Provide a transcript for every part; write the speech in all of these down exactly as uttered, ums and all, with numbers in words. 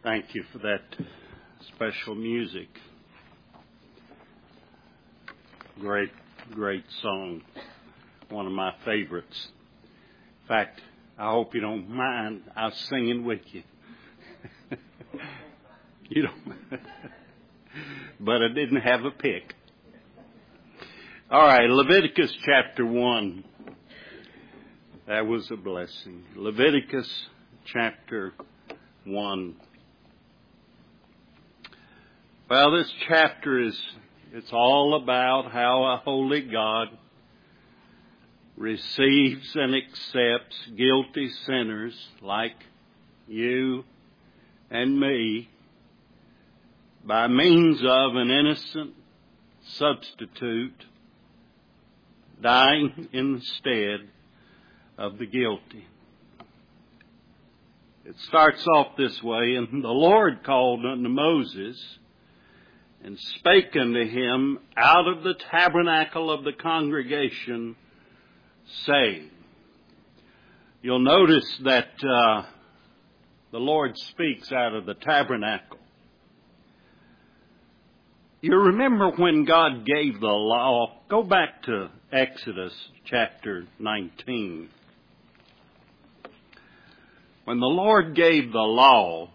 Thank you for that special music. Great, great song. One of my favorites. In fact, I hope you don't mind. I was singing with you. You don't. But I didn't have a pick. All right, Leviticus chapter one. That was a blessing. Leviticus chapter one. Well, this chapter is, it's all about how a holy God receives and accepts guilty sinners like you and me by means of an innocent substitute dying instead of the guilty. It starts off this way, and the Lord called unto Moses and spake unto him out of the tabernacle of the congregation, saying. You'll notice that uh, the Lord speaks out of the tabernacle. You remember when God gave the law? Go back to Exodus chapter nineteen. When the Lord gave the law,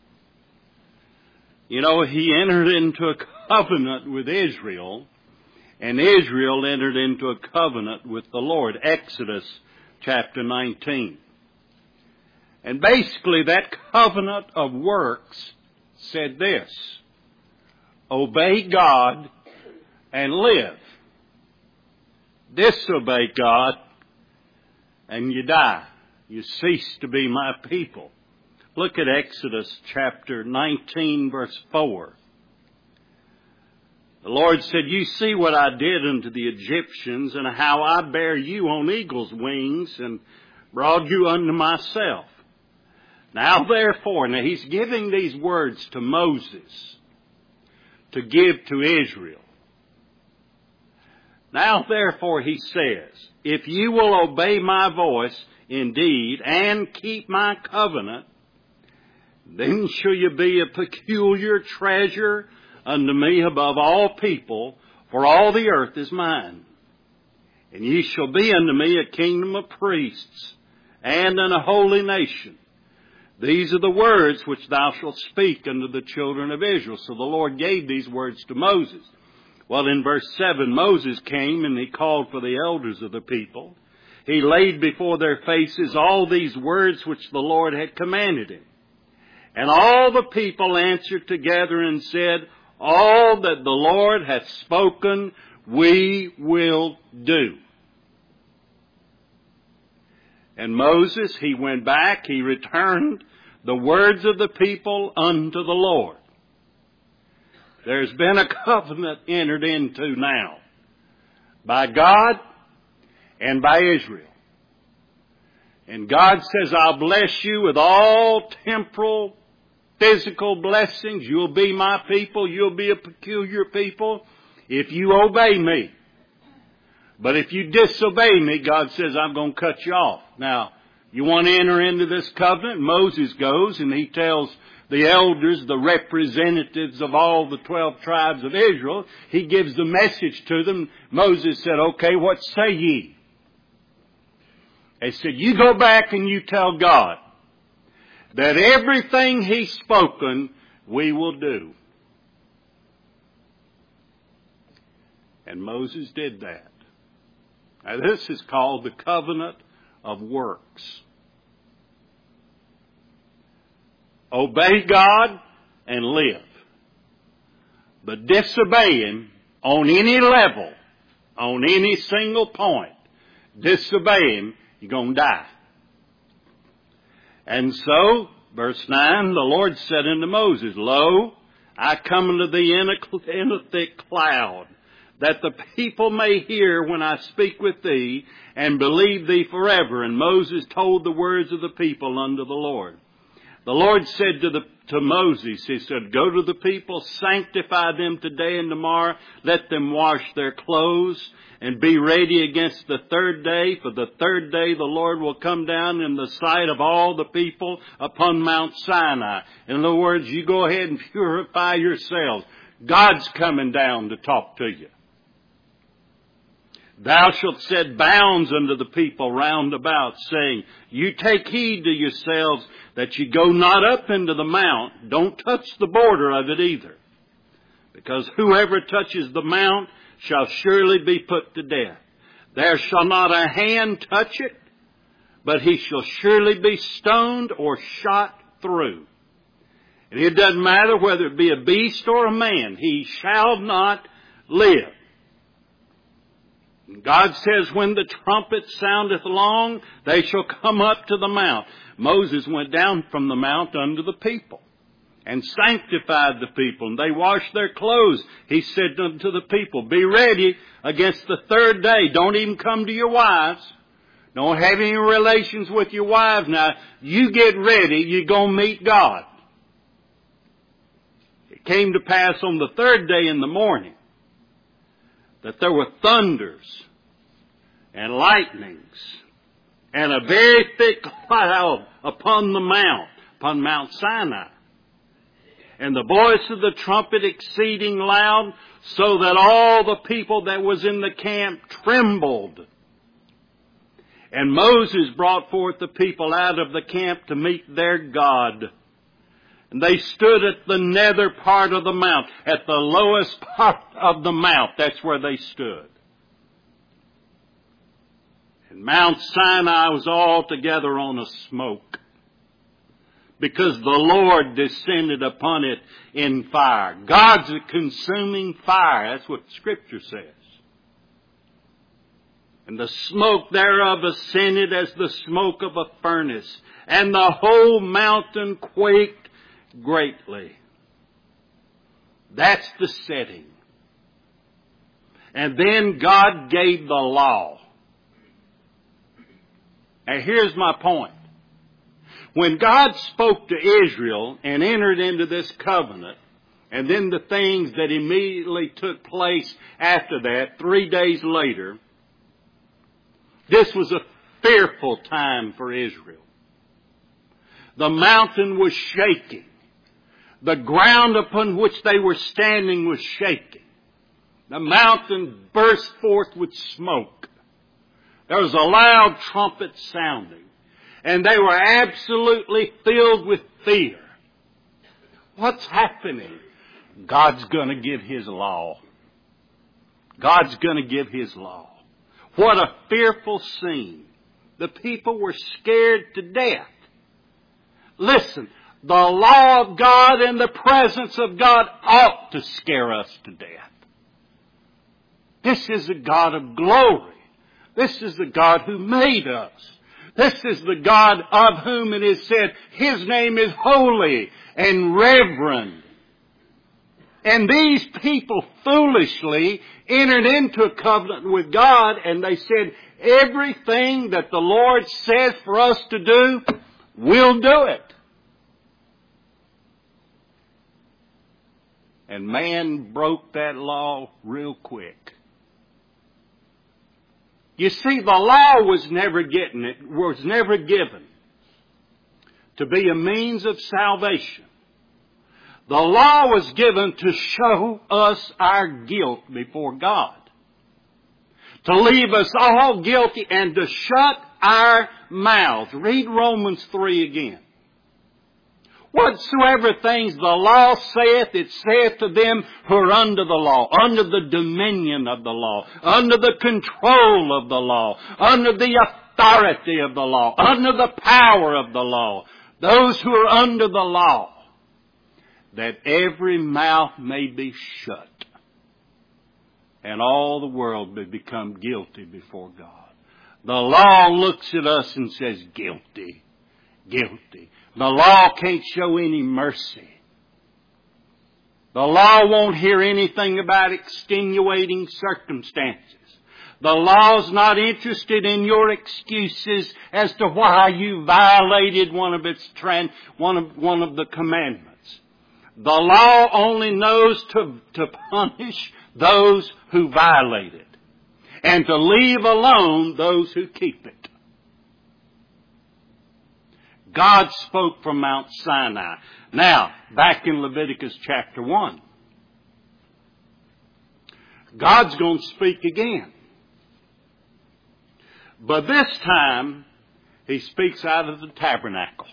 you know, He entered into a covenant with Israel, and Israel entered into a covenant with the Lord. Exodus chapter nineteen. And basically that covenant of works said this: obey God and live. Disobey God and you die. You cease to be my people. Look at Exodus chapter nineteen, verse four. The Lord said, you see what I did unto the Egyptians, and how I bare you on eagle's wings, and brought you unto myself. Now therefore, now He's giving these words to Moses to give to Israel. Now therefore, He says, if you will obey my voice indeed, and keep my covenant, then shall you be a peculiar treasure unto me above all people, for all the earth is mine. And ye shall be unto me a kingdom of priests, and an holy nation. These are the words which thou shalt speak unto the children of Israel. So the Lord gave these words to Moses. Well, in verse seven, Moses came and he called for the elders of the people. He laid before their faces all these words which the Lord had commanded him. And all the people answered together and said, all that the Lord hath spoken, we will do. And Moses, he went back, he returned the words of the people unto the Lord. There's been a covenant entered into now by God and by Israel. And God says, I'll bless you with all temporal, physical blessings. You'll be my people. You'll be a peculiar people if you obey me. But if you disobey me, God says, I'm going to cut you off. Now, you want to enter into this covenant? Moses goes and he tells the elders, the representatives of all the twelve tribes of Israel, he gives the message to them. Moses said, okay, what say ye? They said, you go back and you tell God that everything He's spoken, we will do. And Moses did that. Now this is called the covenant of works. Obey God and live. But disobey Him on any level, on any single point, disobey Him, you're going to die. And so, verse nine, the Lord said unto Moses, lo, I come unto thee in a, in a thick cloud, that the people may hear when I speak with thee, and believe thee forever. And Moses told the words of the people unto the Lord. The Lord said to the to Moses, He said, go to the people, sanctify them today and tomorrow, let them wash their clothes, and be ready against the third day, for the third day the Lord will come down in the sight of all the people upon Mount Sinai. In other words, you go ahead and purify yourselves. God's coming down to talk to you. Thou shalt set bounds unto the people round about, saying, you take heed to yourselves that ye go not up into the mount. Don't touch the border of it either. Because whoever touches the mount shall surely be put to death. There shall not a hand touch it, but he shall surely be stoned or shot through. And it doesn't matter whether it be a beast or a man, he shall not live. And God says, when the trumpet soundeth long, they shall come up to the mount. Moses went down from the mount unto the people, and sanctified the people, and they washed their clothes. He said unto the people, be ready against the third day. Don't even come to your wives. Don't have any relations with your wives. Now, you get ready, you're going to meet God. It came to pass on the third day in the morning that there were thunders and lightnings and a very thick cloud upon the mount, upon Mount Sinai. And the voice of the trumpet exceeding loud, so that all the people that was in the camp trembled. And Moses brought forth the people out of the camp to meet their God. And they stood at the nether part of the mount, at the lowest part of the mount. That's where they stood. And Mount Sinai was altogether on a smoke, because the Lord descended upon it in fire. God's a consuming fire. That's what Scripture says. And the smoke thereof ascended as the smoke of a furnace, and the whole mountain quaked greatly. That's the setting. And then God gave the law. And here's my point. When God spoke to Israel and entered into this covenant, and then the things that immediately took place after that, three days later, this was a fearful time for Israel. The mountain was shaking. The ground upon which they were standing was shaking. The mountain burst forth with smoke. There was a loud trumpet sounding. And they were absolutely filled with fear. What's happening? God's going to give His law. God's going to give His law. What a fearful scene. The people were scared to death. Listen, the law of God and the presence of God ought to scare us to death. This is a God of glory. This is the God who made us. This is the God of whom it is said, His name is holy and reverend. And these people foolishly entered into a covenant with God, and they said, everything that the Lord says for us to do, we'll do it. And man broke that law real quick. You see, the law was never getting it, was never given to be a means of salvation. The law was given to show us our guilt before God, to leave us all guilty and to shut our mouths. Read Romans three again. Whatsoever things the law saith, it saith to them who are under the law, under the dominion of the law, under the control of the law, under the authority of the law, under the power of the law, those who are under the law, that every mouth may be shut and all the world may become guilty before God. The law looks at us and says, guilty, guilty. The law can't show any mercy. The law won't hear anything about extenuating circumstances. The law's not interested in your excuses as to why you violated one of its trend, one of one of the commandments. The law only knows to, to punish those who violate it. and to leave alone those who keep it. God spoke from Mount Sinai. Now, back in Leviticus chapter one. God's going to speak again. But this time, He speaks out of the tabernacle.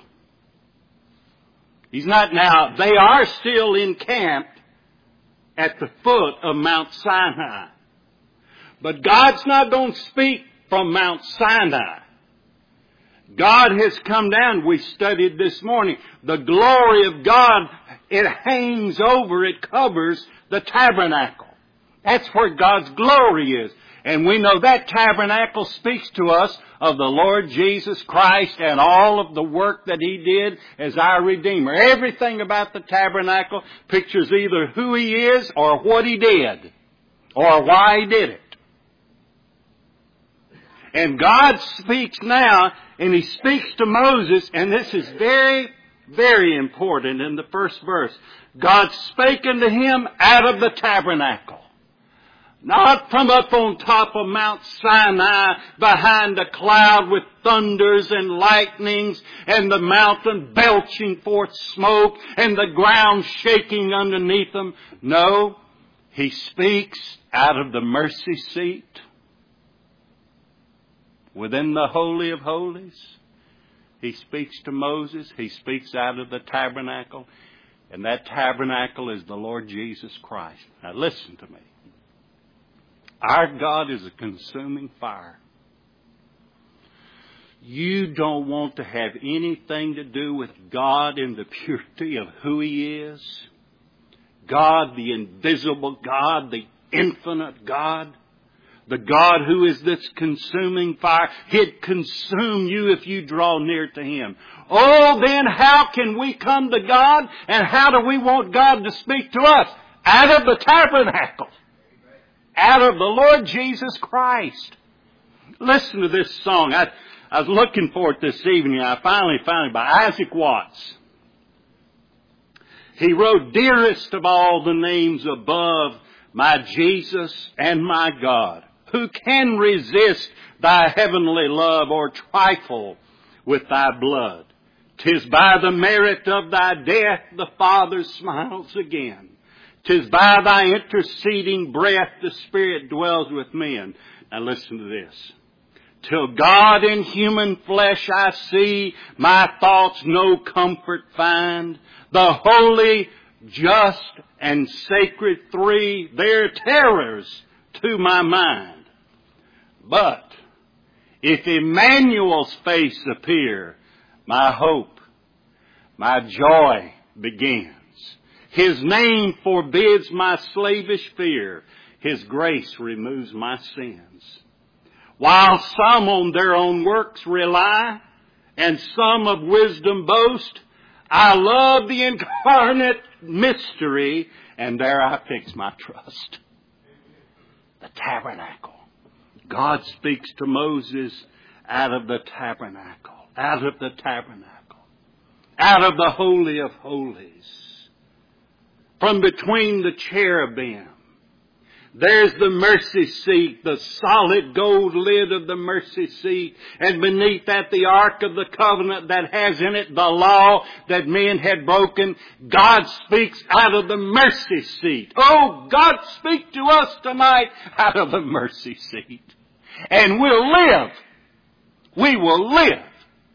He's not now, they are still encamped at the foot of Mount Sinai. But God's not going to speak from Mount Sinai. God has come down. We studied this morning. The glory of God, it hangs over, it covers the tabernacle. That's where God's glory is. And we know that tabernacle speaks to us of the Lord Jesus Christ and all of the work that He did as our Redeemer. Everything about the tabernacle pictures either who He is or what He did or why He did it. And God speaks now, and He speaks to Moses, and this is very, very important in the first verse. God spake unto him out of the tabernacle. Not from up on top of Mount Sinai behind a cloud with thunders and lightnings and the mountain belching forth smoke and the ground shaking underneath them. No, He speaks out of the mercy seat within the Holy of Holies. He speaks to Moses. He speaks out of the tabernacle. And that tabernacle is the Lord Jesus Christ. Now listen to me. Our God is a consuming fire. You don't want to have anything to do with God in the purity of who He is. God, the invisible God, the infinite God. The God who is this consuming fire. He'd consume you if you draw near to Him. Oh, then how can we come to God? And how do we want God to speak to us? Out of the tabernacle. Out of the Lord Jesus Christ. Listen to this song. I, I was looking for it this evening. I finally found it by Isaac Watts. He wrote, "Dearest of all the names above, my Jesus and my God, who can resist Thy heavenly love or trifle with Thy blood? 'Tis by the merit of Thy death the Father smiles again. 'Tis by Thy interceding breath the Spirit dwells with men." Now listen to this. "Till God in human flesh I see, my thoughts no comfort find. The holy, just, and sacred three, they're terrors to my mind. But if Emmanuel's face appear, my hope, my joy begins. His name forbids my slavish fear. His grace removes my sins. While some on their own works rely, and some of wisdom boast, I love the incarnate mystery, and there I fix my trust." The tabernacle. God speaks to Moses out of the tabernacle. Out of the tabernacle. Out of the Holy of Holies. From between the cherubim. There's the mercy seat, the solid gold lid of the mercy seat. And beneath that, the Ark of the Covenant that has in it the law that men had broken. God speaks out of the mercy seat. Oh, God, speak to us tonight out of the mercy seat. And we'll live. We will live.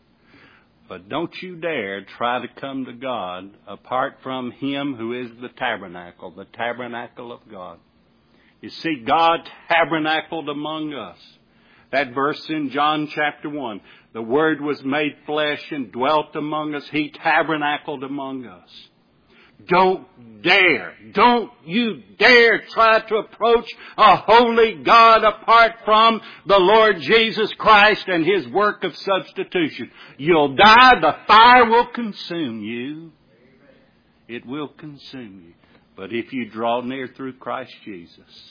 But don't you dare try to come to God apart from Him who is the tabernacle, the tabernacle of God. You see, God tabernacled among us. That verse in John chapter one. The Word was made flesh and dwelt among us. He tabernacled among us. Don't dare, don't you dare try to approach a holy God apart from the Lord Jesus Christ and His work of substitution. You'll die, the fire will consume you. It will consume you. But if you draw near through Christ Jesus,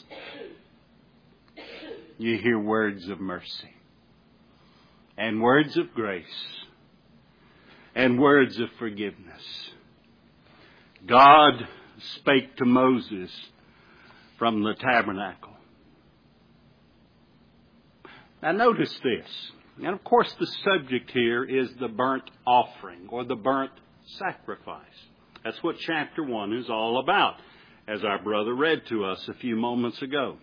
you hear words of mercy and words of grace and words of forgiveness. God spake to Moses from the tabernacle. Now notice this. And of course the subject here is the burnt offering or the burnt sacrifice. That's what chapter one is all about, as our brother read to us a few moments ago.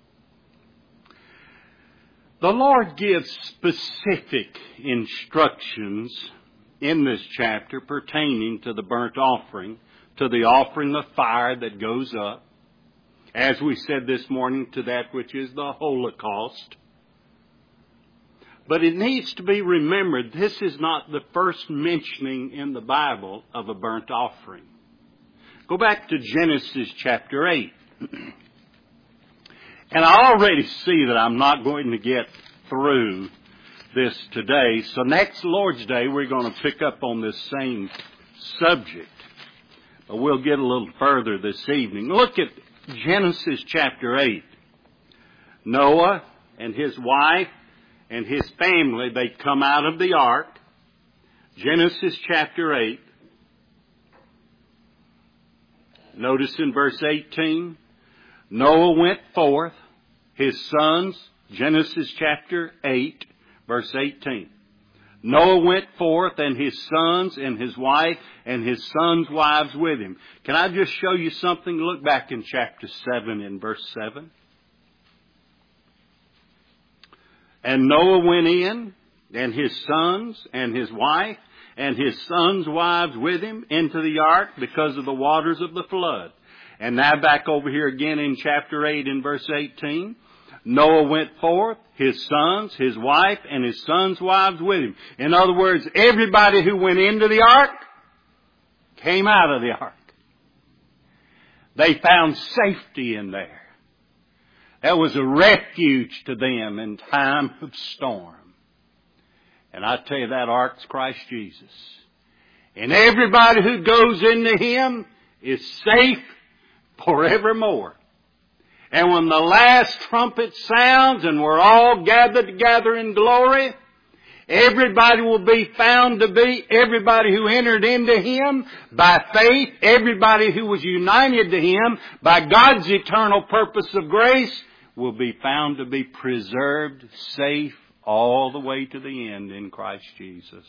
The Lord gives specific instructions in this chapter pertaining to the burnt offering, to the offering of fire that goes up, as we said this morning, to that which is the Holocaust. But it needs to be remembered, this is not the first mentioning in the Bible of a burnt offering. Go back to Genesis chapter eight. And I already see that I'm not going to get through this today. So next Lord's Day, we're going to pick up on this same subject. But we'll get a little further this evening. Look at Genesis chapter eight. Noah and his wife and his family, they come out of the ark. Genesis chapter eight. Notice in verse eighteen, Noah went forth, his sons, Genesis chapter eight, verse eighteen. Noah went forth and his sons and his wife and his sons' wives with him. Can I just show you something? Look back in chapter seven in verse seven. And Noah went in, and his sons and his wife and his sons' wives with him into the ark because of the waters of the flood. And now back over here again in chapter eight in verse eighteen. Noah went forth, his sons, his wife, and his sons' wives with him. In other words, everybody who went into the ark came out of the ark. They found safety in there. That was a refuge to them in time of storm. And I tell you, that ark's Christ Jesus. And everybody who goes into Him is safe forevermore. And when the last trumpet sounds and we're all gathered together in glory, everybody will be found to be, everybody who entered into Him by faith, everybody who was united to Him by God's eternal purpose of grace, will be found to be preserved, safe, all the way to the end in Christ Jesus.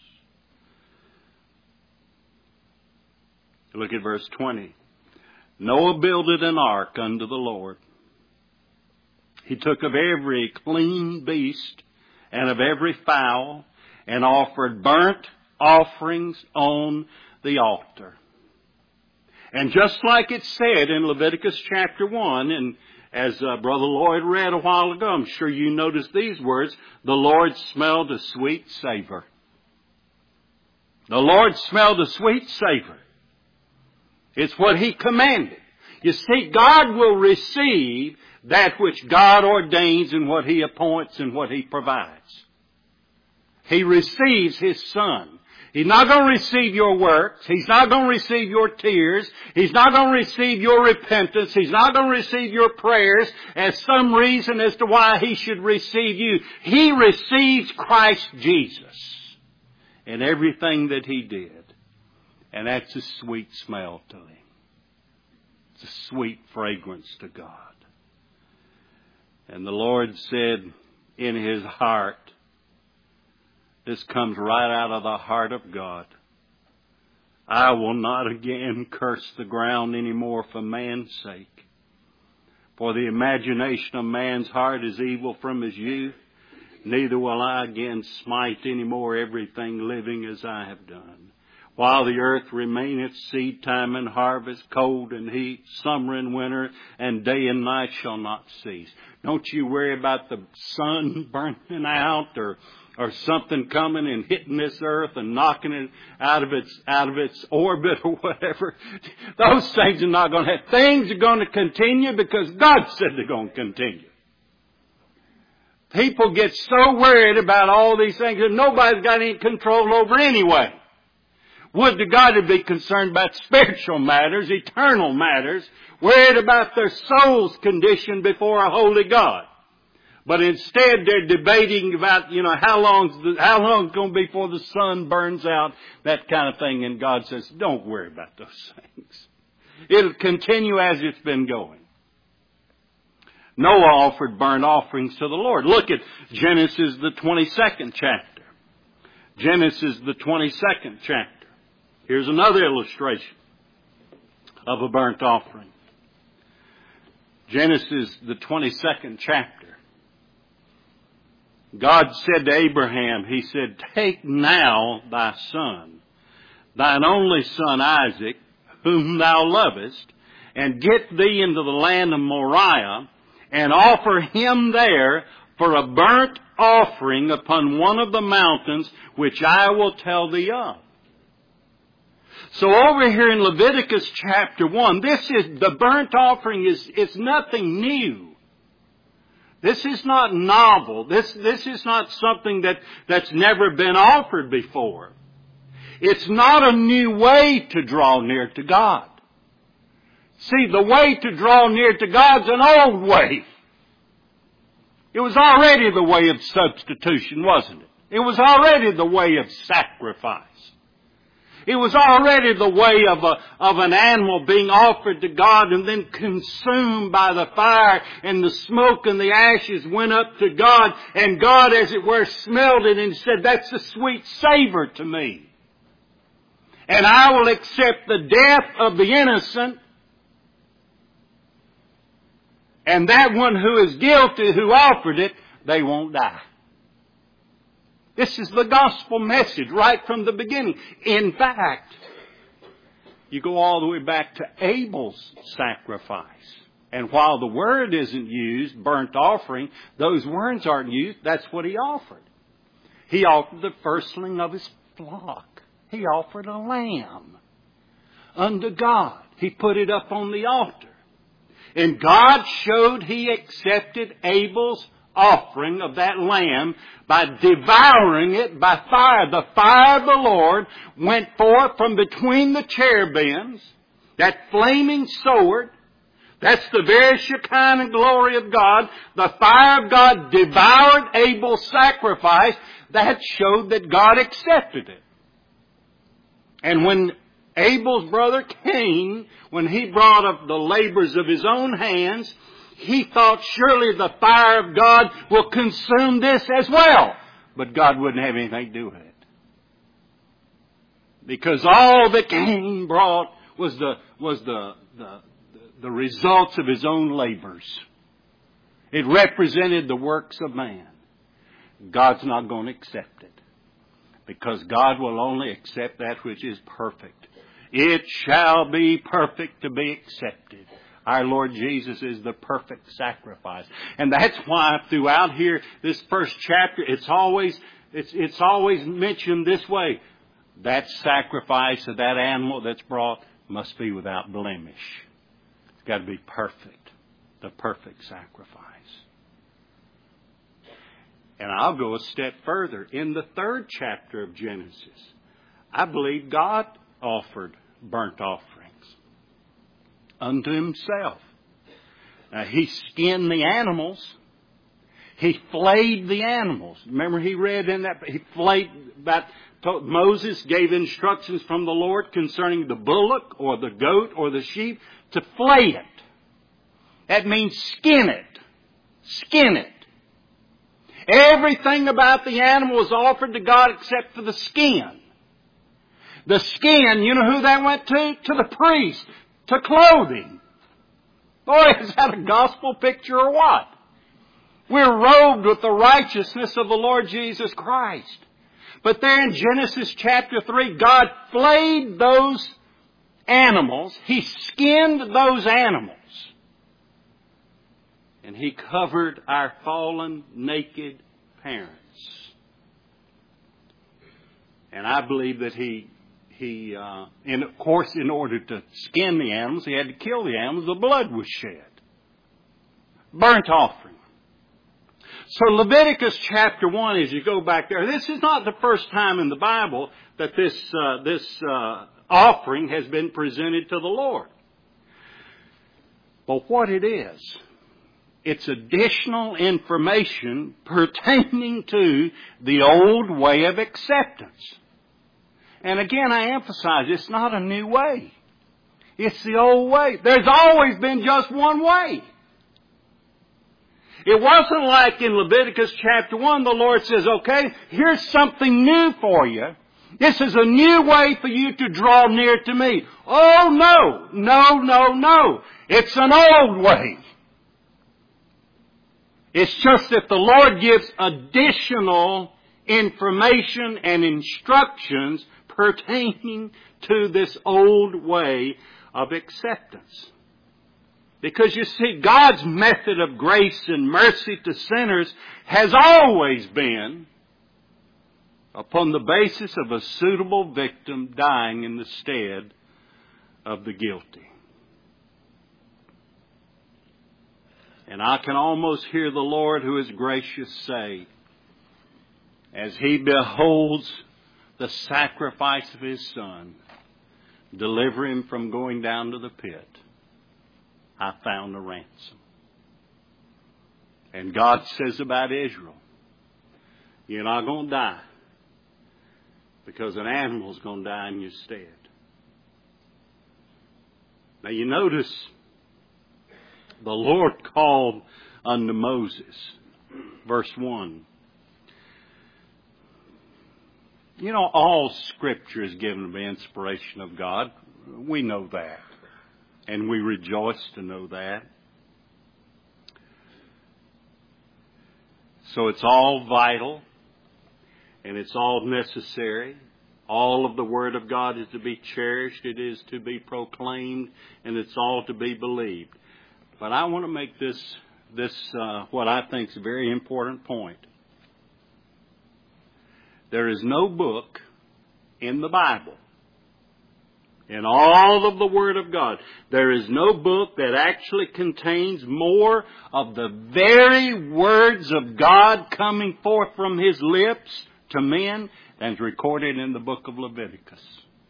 Look at verse twenty. Noah builded an ark unto the Lord. He took of every clean beast and of every fowl and offered burnt offerings on the altar. And just like it said in Leviticus chapter one, and as uh, Brother Lloyd read a while ago, I'm sure you noticed these words, the Lord smelled a sweet savor. The Lord smelled a sweet savor. It's what He commanded. You see, God will receive that which God ordains and what He appoints and what He provides. He receives His Son. He's not going to receive your works. He's not going to receive your tears. He's not going to receive your repentance. He's not going to receive your prayers as some reason as to why He should receive you. He receives Christ Jesus and everything that He did. And that's a sweet smell to Him. It's a sweet fragrance to God. And the Lord said in His heart, this comes right out of the heart of God, I will not again curse the ground anymore for man's sake. For the imagination of man's heart is evil from his youth. Neither will I again smite any more everything living as I have done. While the earth remaineth, seed time and harvest, cold and heat, summer and winter, and day and night shall not cease. Don't you worry about the sun burning out or or something coming and hitting this earth and knocking it out of its out of its orbit or whatever. Those things are not going to happen. Things are going to continue because God said they're going to continue. People get so worried about all these things that nobody's got any control over anyway. Would to God to be concerned about spiritual matters, eternal matters, worried about their soul's condition before a holy God. But instead they're debating about, you know, how long how long it's going to be before the sun burns out, that kind of thing. And God says, don't worry about those things. It'll continue as it's been going. Noah offered burnt offerings to the Lord. Look at Genesis, the twenty-second chapter. Genesis, the twenty-second chapter. Here's another illustration of a burnt offering. Genesis, the twenty-second chapter. God said to Abraham, He said, "Take now thy son, thine only son Isaac, whom thou lovest, and get thee into the land of Moriah, and offer him there for a burnt offering upon one of the mountains which I will tell thee of." So over here in Leviticus chapter one, this is, the burnt offering is, is nothing new. This is not novel. This, this is not something that, that's never been offered before. It's not a new way to draw near to God. See, the way to draw near to God's an old way. It was already the way of substitution, wasn't it? It was already the way of sacrifice. It was already the way of a, of an animal being offered to God and then consumed by the fire, and the smoke and the ashes went up to God, and God, as it were, smelled it and said, "That's a sweet savor to me. And I will accept the death of the innocent, and that one who is guilty, who offered it, they won't die." This is the gospel message right from the beginning. In fact, you go all the way back to Abel's sacrifice. And while the word isn't used, burnt offering, those words aren't used. That's what he offered. He offered the firstling of his flock. He offered a lamb unto God. He put it up on the altar. And God showed He accepted Abel's offering of that lamb by devouring it by fire. The fire of the Lord went forth from between the cherubims, that flaming sword. That's the very Shekinah glory of God. The fire of God devoured Abel's sacrifice. That showed that God accepted it. And when Abel's brother Cain, when he brought up the labors of his own hands, he thought, surely the fire of God will consume this as well. But God wouldn't have anything to do with it. Because all that Cain brought was the, was the, the, the results of his own labors. It represented the works of man. God's not going to accept it. Because God will only accept that which is perfect. It shall be perfect to be accepted. Our Lord Jesus is the perfect sacrifice. And that's why throughout here, this first chapter, it's always, it's, it's always mentioned this way. That sacrifice of that animal that's brought must be without blemish. It's got to be perfect. The perfect sacrifice. And I'll go a step further. In the third chapter of Genesis, I believe God offered burnt offerings unto Himself. Now, He skinned the animals. He flayed the animals. Remember, He read in that, He flayed, about, Moses gave instructions from the Lord concerning the bullock or the goat or the sheep to flay it. That means skin it. Skin it. Everything about the animal was offered to God except for the skin. The skin, you know who that went to? To the priest. To clothing. Boy, is that a gospel picture or what? We're robed with the righteousness of the Lord Jesus Christ. But there in Genesis chapter three, God flayed those animals. He skinned those animals. And He covered our fallen, naked parents. And I believe that He He, uh, and of course, in order to skin the animals, He had to kill the animals. The blood was shed. Burnt offering. So Leviticus chapter one, as you go back there, this is not the first time in the Bible that this, uh, this, uh, offering has been presented to the Lord. But what it is, it's additional information pertaining to the old way of acceptance. And again, I emphasize, it's not a new way. It's the old way. There's always been just one way. It wasn't like in Leviticus chapter one, the Lord says, okay, here's something new for you. This is a new way for you to draw near to me. Oh no, no, no, no. It's an old way. It's just that the Lord gives additional information and instructions pertaining to this old way of acceptance. Because you see, God's method of grace and mercy to sinners has always been upon the basis of a suitable victim dying in the stead of the guilty. And I can almost hear the Lord who is gracious say, as He beholds the sacrifice of His Son, deliver Him from going down to the pit, I found a ransom. And God says about Israel, you're not going to die because an animal's going to die in your stead. Now you notice the Lord called unto Moses, verse one. You know, all Scripture is given by inspiration of God. We know that. And we rejoice to know that. So it's all vital. And it's all necessary. All of the Word of God is to be cherished. It is to be proclaimed. And it's all to be believed. But I want to make this, this uh, what I think is a very important point. There is no book in the Bible, in all of the Word of God, there is no book that actually contains more of the very words of God coming forth from His lips to men than is recorded in the book of Leviticus.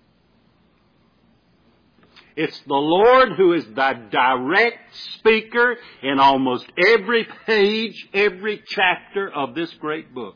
It's the Lord who is the direct speaker in almost every page, every chapter of this great book.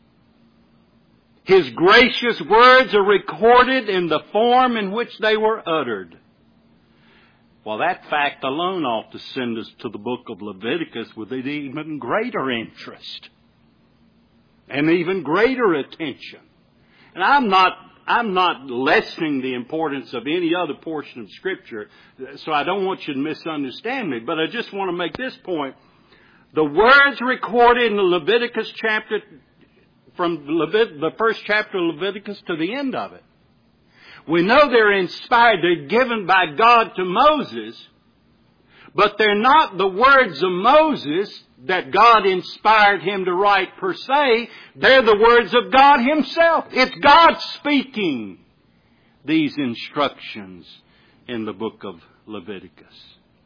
His gracious words are recorded in the form in which they were uttered. Well, that fact alone ought to send us to the book of Leviticus with an even greater interest and even greater attention. And I'm not, I'm not lessening the importance of any other portion of Scripture, so I don't want you to misunderstand me, but I just want to make this point. The words recorded in the Leviticus chapter, from Levit- the first chapter of Leviticus to the end of it, we know they're inspired, they're given by God to Moses, but they're not the words of Moses that God inspired him to write per se. They're the words of God Himself. It's God speaking these instructions in the book of Leviticus.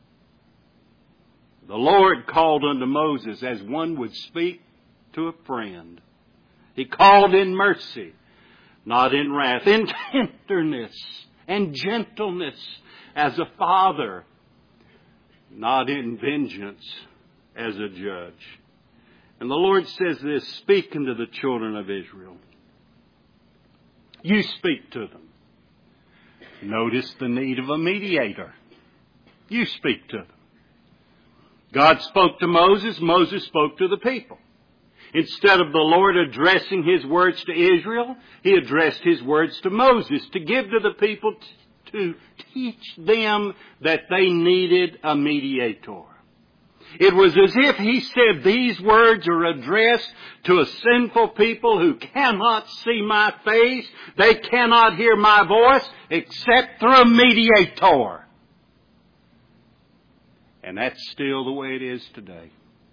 The Lord called unto Moses as one would speak to a friend. He called in mercy, not in wrath, in tenderness and gentleness as a father, not in vengeance as a judge. And the Lord says this, speaking to the children of Israel. You speak to them. Notice the need of a mediator. You speak to them. God spoke to Moses, Moses spoke to the people. Instead of the Lord addressing His words to Israel, He addressed His words to Moses to give to the people t- to teach them that they needed a mediator. It was as if He said, these words are addressed to a sinful people who cannot see my face, they cannot hear my voice except through a mediator. And that's still the way it is today.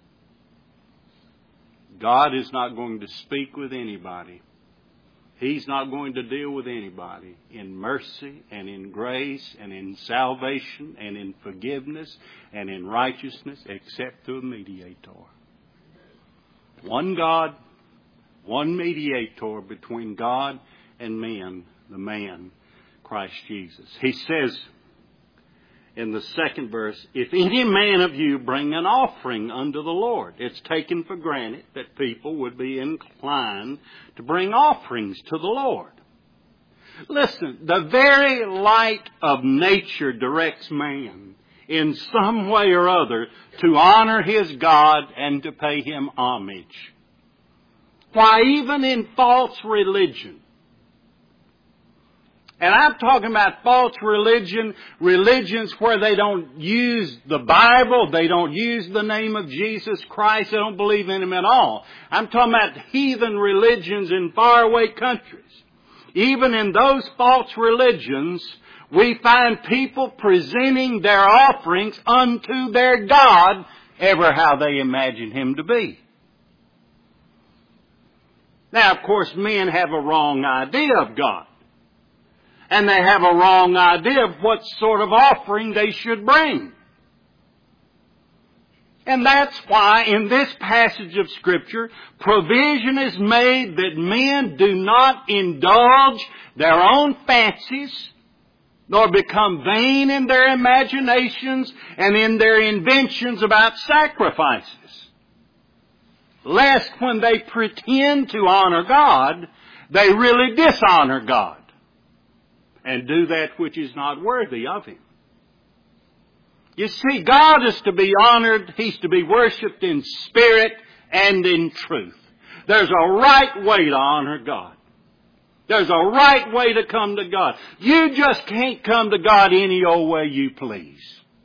God is not going to speak with anybody. He's not going to deal with anybody in mercy and in grace and in salvation and in forgiveness and in righteousness except through a mediator. One God, one mediator between God and men, the man, Christ Jesus. He says in the second verse, if any man of you bring an offering unto the Lord. It's taken for granted that people would be inclined to bring offerings to the Lord. Listen, the very light of nature directs man in some way or other to honor his God and to pay him homage. Why, even in false religion. And I'm talking about false religion, religions where they don't use the Bible, they don't use the name of Jesus Christ, they don't believe in Him at all. I'm talking about heathen religions in faraway countries. Even in those false religions, we find people presenting their offerings unto their God, ever how they imagine Him to be. Now, of course, men have a wrong idea of God. And they have a wrong idea of what sort of offering they should bring. And that's why in this passage of Scripture, provision is made that men do not indulge their own fancies, nor become vain in their imaginations and in their inventions about sacrifices. Lest when they pretend to honor God, they really dishonor God and do that which is not worthy of Him. You see, God is to be honored. He's to be worshipped in spirit and in truth. There's a right way to honor God. There's a right way to come to God. You just can't come to God any old way you please.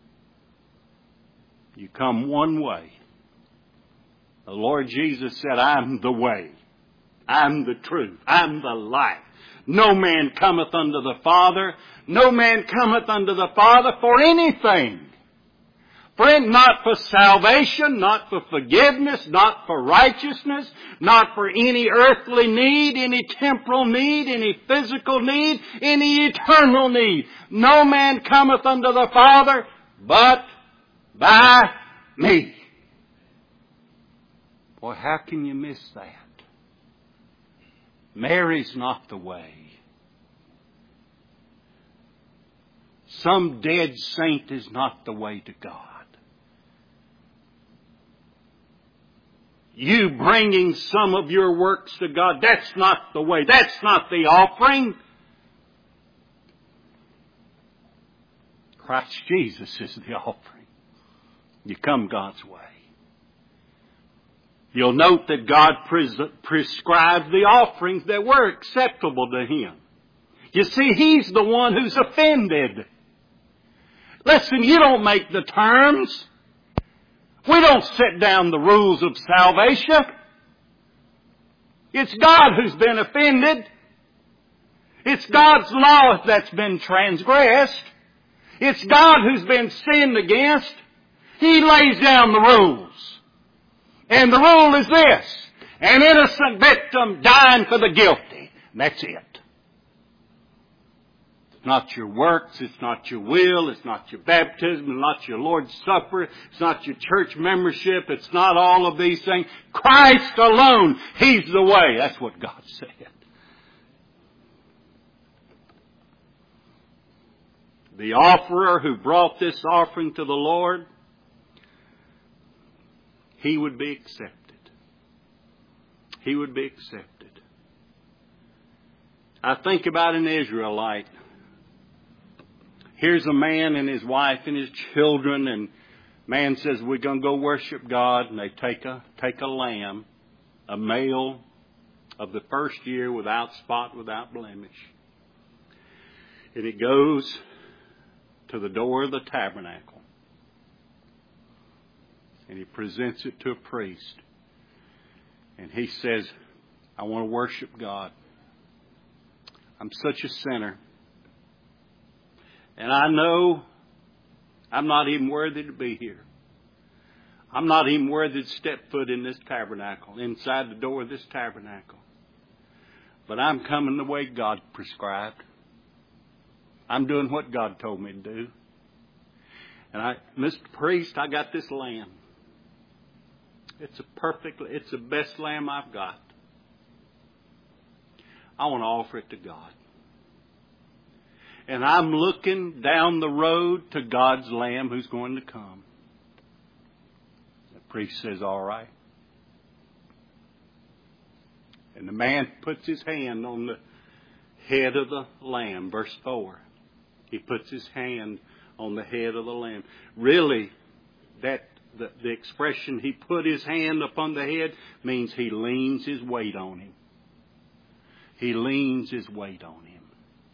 You come one way. The Lord Jesus said, I'm the way. I'm the truth. I'm the life. No man cometh unto the Father. No man cometh unto the Father for anything. For not for salvation, not for forgiveness, not for righteousness, not for any earthly need, any temporal need, any physical need, any eternal need. No man cometh unto the Father but by me. Boy, how can you miss that? Mary's not the way. Some dead saint is not the way to God. You bringing some of your works to God, that's not the way. That's not the offering. Christ Jesus is the offering. You come God's way. You'll note that God pres- prescribed the offerings that were acceptable to Him. You see, He's the one who's offended. Listen, you don't make the terms. We don't set down the rules of salvation. It's God who's been offended. It's God's law that's been transgressed. It's God who's been sinned against. He lays down the rules. And the rule is this: an innocent victim dying for the guilty. And that's it. It's not your works, it's not your will, it's not your baptism, it's not your Lord's Supper, it's not your church membership, it's not all of these things. Christ alone, He's the way. That's what God said. The offerer who brought this offering to the Lord, he would be accepted. He would be accepted. I think about an Israelite. Here's a man and his wife and his children, and man says, we're going to go worship God. And they take a, take a lamb, a male of the first year without spot, without blemish. And it goes to the door of the tabernacle. And he presents it to a priest. And he says, I want to worship God. I'm such a sinner. And I know I'm not even worthy to be here. I'm not even worthy to step foot in this tabernacle, inside the door of this tabernacle. But I'm coming the way God prescribed. I'm doing what God told me to do. And I, Mister Priest, I got this lamb. It's a perfect, it's the best lamb I've got. I want to offer it to God. And I'm looking down the road to God's Lamb who's going to come. The priest says, all right. And the man puts his hand on the head of the lamb. Verse four. He puts his hand on the head of the lamb. Really, that the, the expression, he put his hand upon the head, means he leans his weight on him. He leans his weight on him.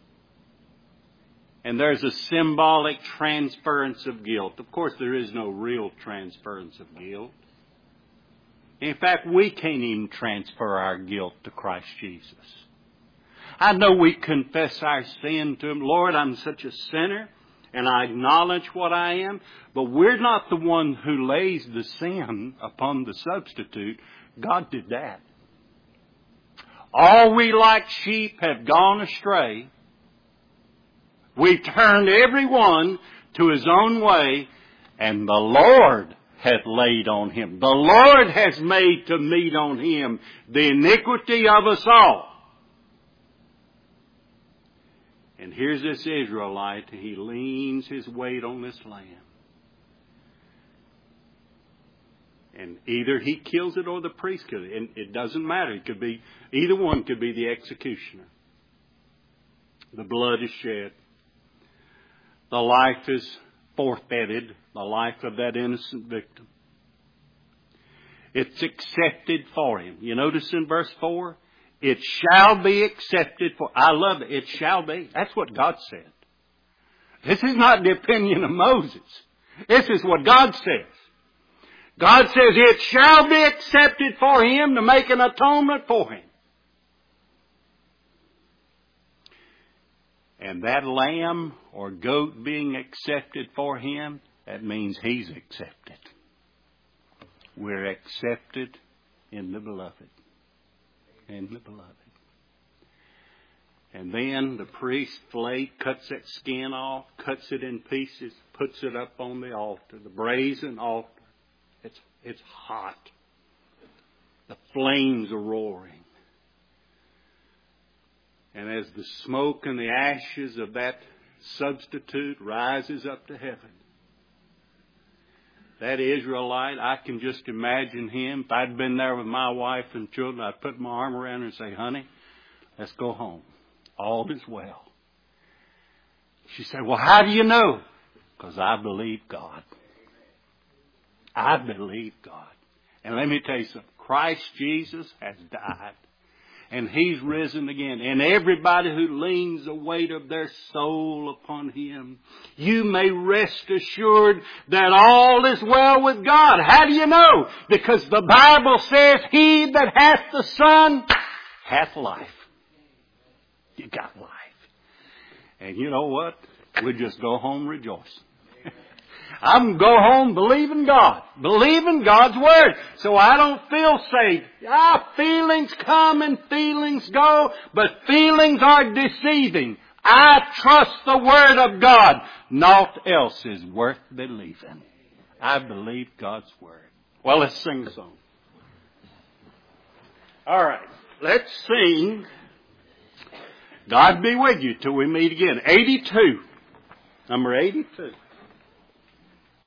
And there's a symbolic transference of guilt. Of course, there is no real transference of guilt. In fact, we can't even transfer our guilt to Christ Jesus. I know we confess our sin to Him. Lord, I'm such a sinner, and I acknowledge what I am. But we're not the one who lays the sin upon the substitute. God did that. All we like sheep have gone astray. We've turned every one to his own way, and the Lord hath laid on him. The Lord has made to meet on him the iniquity of us all. And here's this Israelite. He leans his weight on this lamb. And either he kills it or the priest kills it. And it doesn't matter. It could be, either one could be the executioner. The blood is shed. The life is forfeited. The life of that innocent victim. It's accepted for him. You notice in verse four? It shall be accepted for... I love it. It shall be. That's what God said. This is not the opinion of Moses. This is what God says. God says it shall be accepted for him to make an atonement for him. And that lamb or goat being accepted for him, that means he's accepted. We're accepted in the beloved. In the beloved. And then the priest flay, cuts that skin off, cuts it in pieces, puts it up on the altar, the brazen altar. It's, it's hot. The flames are roaring. And as the smoke and the ashes of that substitute rises up to heaven, that Israelite, I can just imagine him. If I'd been there with my wife and children, I'd put my arm around her and say, honey, let's go home. All is well. She said, well, how do you know? Because I believe God. I believe God. And let me tell you something. Christ Jesus has died. And He's risen again. And everybody who leans the weight of their soul upon Him, you may rest assured that all is well with God. How do you know? Because the Bible says, he that hath the Son hath life. You got life. And you know what? We just go home rejoicing. I'm going to go home believing God. Believing God's Word. So I don't feel safe. Ah, feelings come and feelings go. But feelings are deceiving. I trust the Word of God. Naught else is worth believing. I believe God's Word. Well, let's sing a song. All right. Let's sing God Be With You till we meet again. eighty-two. Number eighty-two.